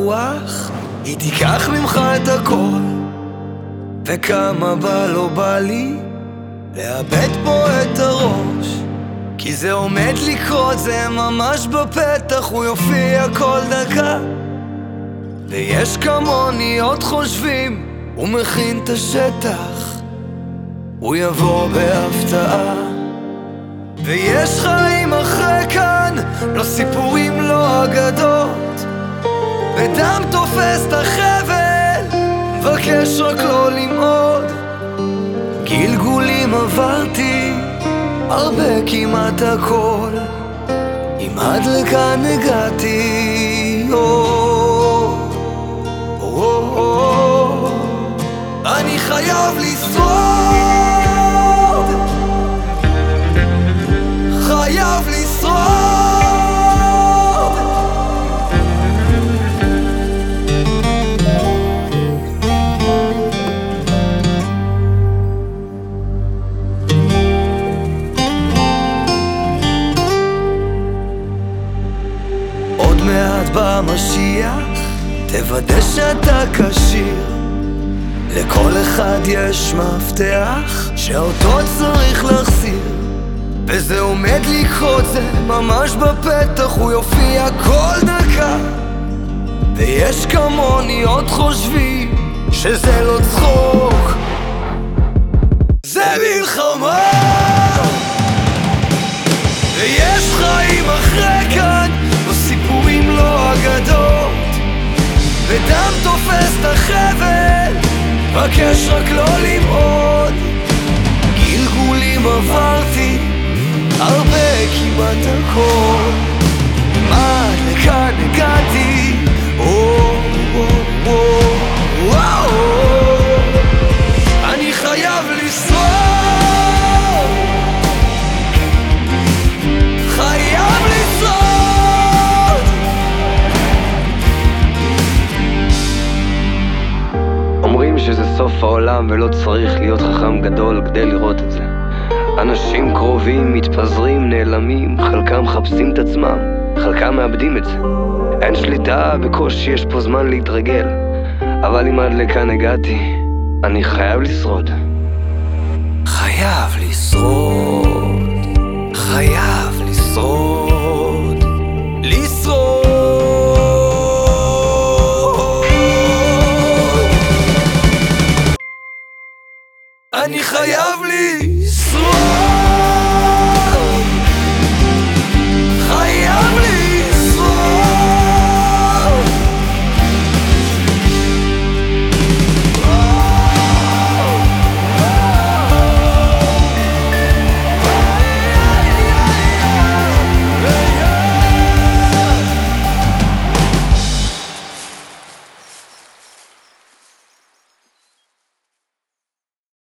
הרוח, היא תיקח ממך את הכל. וכמה בא לא בא לי לאבד פה את הראש, כי זה עומד לקרות, זה ממש בפתח, הוא יופיע כל דקה. ויש כמוני עוד חושבים, הוא מכין את השטח, הוא יבוא בהפתעה. ויש חיים אחרי כאן, לא סיפורים, לא אגדות, בדם תופס את החבל, מבקש רק לא למעוד. גלגולים עברתי, הרבה כמעט הכל, אם עד לכאן הגעתי. אני חייב לשרוד, חייב לשרוד. עוד מעט במשיח, תוודא שאתה כשיר. לכל אחד יש מפתח שאותו צריך להחסיר, וזה עומד לקרות, זה ממש בפתח, הוא יופיע כל דקה. ויש כמוני עוד חושבים שזה לא צחוק, זה מלחמה. ויש חיים אחרי כאן, לא סיפורים, לא אגדות, ודם תופס את החבל, מבקש רק לא למעוד. גלגולים עברתי, הרבה כמעט הכל, עד לכאן הגעתי. אני חייב לשרוד, חייב לשרוד. אומרים שזה סוף העולם ולא צריך להיות חכם גדול כדי לראות את זה. אנשים קרובים, מתפזרים, נעלמים, חלקם מחפשים את עצמם, חלקם מאבדים את זה. אין שליטה, בקושי יש פה זמן להתרגל. אבל אם עד לכאן הגעתי, אני חייב לשרוד. חייב לשרוד, חייב לשרוד, לשרוד. אני חייב לשרוד.